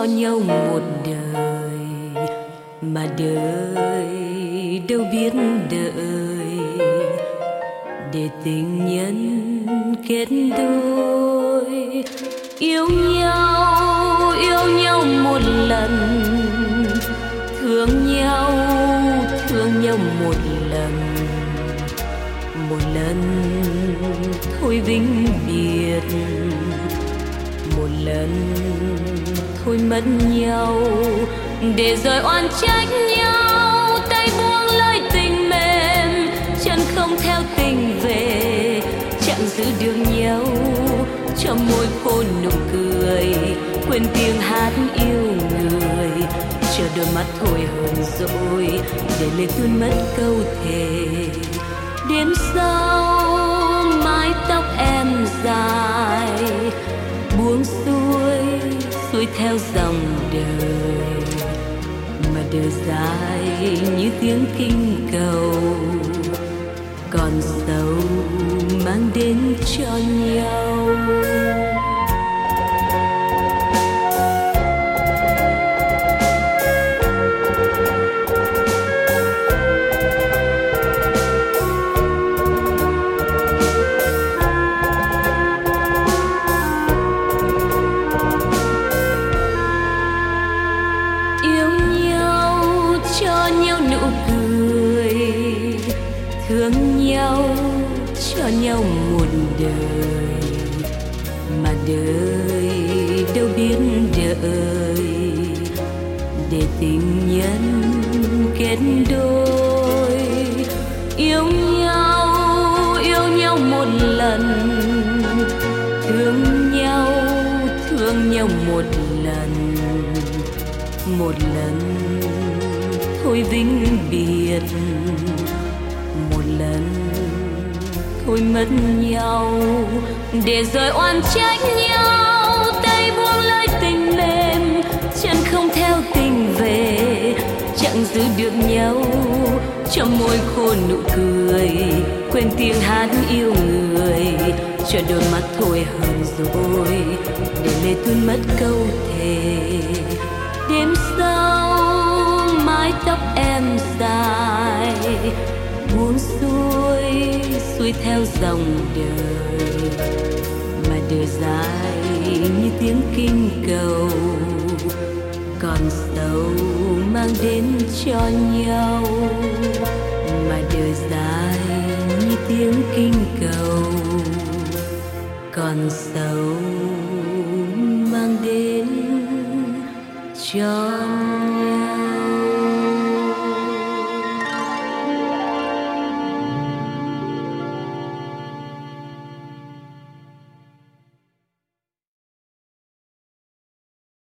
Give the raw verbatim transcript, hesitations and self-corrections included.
nhau một đời, mà đời đâu biết đợi để tình nhân kết đôi. Yêu nhau, yêu nhau một lần, thương nhau, thương nhau một lần, một lần thôi vĩnh biệt, một lần thôi mất nhau, để rồi oan trách nhau. Tay buông lời tình mềm, chân không theo tình về, chẳng giữ được nhau, cho môi khô nụ cười, quên tiếng hát yêu người, chờ đôi mắt thôi hờn dỗi, để lời tuôn mất câu thề. Đêm sau mái tóc em dài, buông xuôi xuôi theo dòng đời, mà đời dài như tiếng kinh cầu, còn sầu mang đến cho nhau. Thương nhau cho nhau một đời, mà đời đâu biết đợi để tình nhân kết đôi. Yêu nhau, yêu nhau một lần, thương nhau, thương nhau một lần, một lần thôi vĩnh biệt, một lần thôi mất nhau, để rồi oan trách nhau. Tay buông lời tình mềm, chân không theo tình về, chẳng giữ được nhau, cho môi khô nụ cười, quên tiếng hát yêu người, cho đôi mắt thôi hờn dỗi, để lệ tuôn mất câu thề. Đêm sau mái tóc em dài, buông xuôi xuôi theo dòng đời, mà đời dài như tiếng kinh cầu, còn sầu mang đến cho nhau, mà đời dài như tiếng kinh cầu, còn sầu mang đến cho